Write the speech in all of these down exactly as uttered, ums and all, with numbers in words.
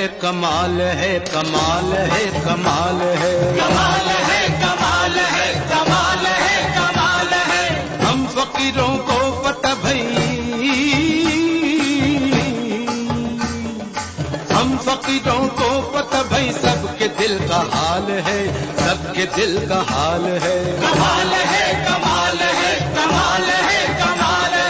कमाल है, कमाल है, कमाल है, कमाल है, कमाल है, कमाल है, कमाल है। हम फकीरों को पता भई, हम फकीरों को पता भई सबके दिल का हाल है, सबके दिल का हाल है। कमाल है, कमाल है, कमाल है, कमाल है।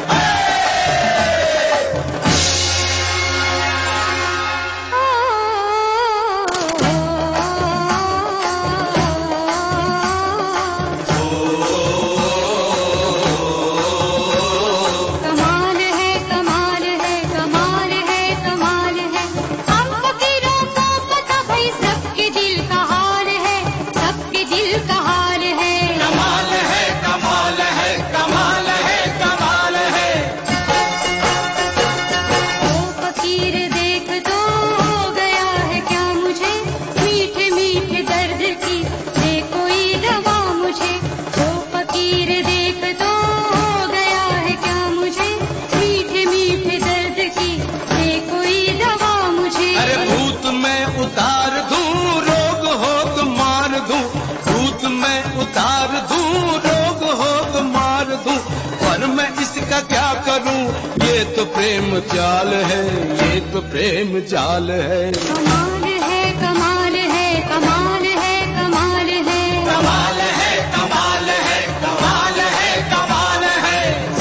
क्या करूं, ये तो प्रेम जाल है, ये तो प्रेम जाल है। कमाल है, कमाल है, कमाल है, कमाल है, कमाल है, कमाल है, कमाल है, कमाल है।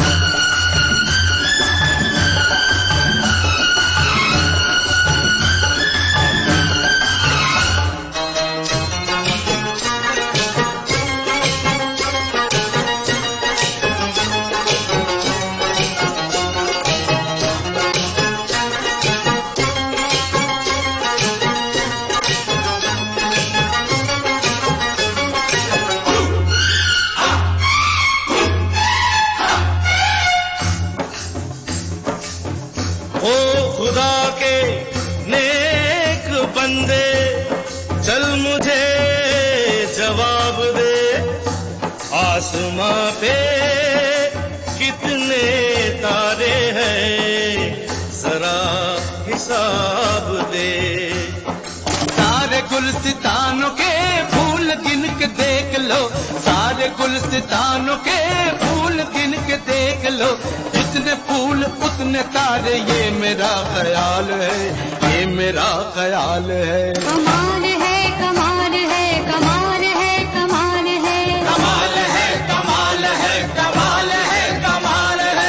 ओ खुदा के नेक बंदे, चल मुझे जवाब दे, आसमां पे कितने तारे हैं जरा हिसाब दे। सारे गुलसितानों के फूल गिन के देख लो, सारे गुलसितानों के फूल गिन के देख लो, जितने फूल उतने तारे, ये मेरा ख्याल है, ये मेरा ख्याल है। कमाल है, कमाल है, कमाल है, कमाल है, कमाल है, कमाल है, कमाल है, कमाल है।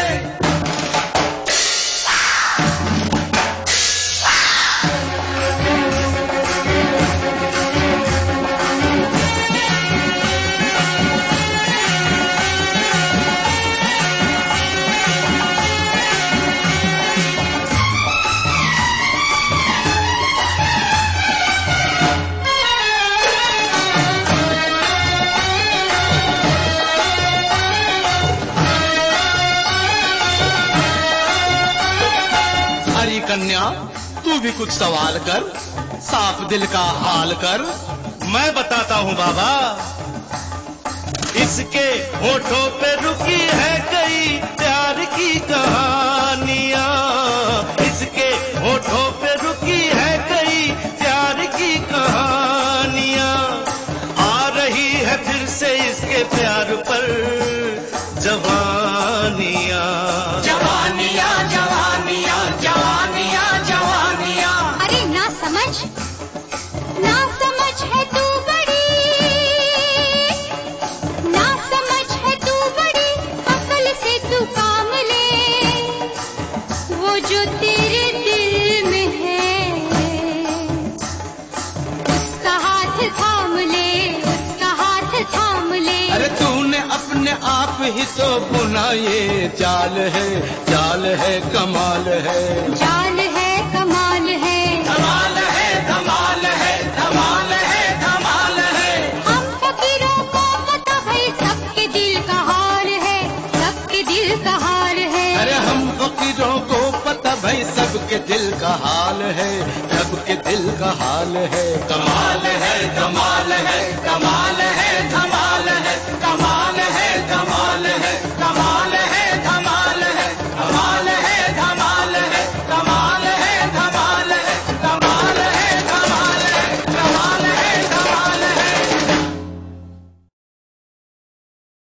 कन्या, तू भी कुछ सवाल कर, साफ दिल का हाल कर। मैं बताता हूँ बाबा, इसके होठों पे रुकी है कई प्यार की कहानियाँ, इसके होठों पे रुकी है कई प्यार की कहानियाँ, आ रही है फिर से इसके प्यार पर जवानियाँ, जवानियाँ, जवानियाँ, जवानियाँ, जवानियाँ। अरे ना समझ, ना समझ है तू बड़ी, ना समझ है तू बड़ी, अकल से तू काम ले, वो जो तेरे दिल में है उसका हाथ थाम ले, उसका हाथ थाम ले। अरे तूने अपने आप ही तो बुना ये जाल है, जाल है, कमाल है, जाल है, कमाल है, धमाल है, धमाल है, धमाल है, धमाल है। हम फकीरों को पता भाई सबके दिल का हाल है, सबके दिल का हाल है। अरे हम फकीरों को पता भाई सबके दिल का हाल है, सबके दिल का हाल है। कमाल है, कमाल है, कमाल है, धमाल है, कमाल है, कमाल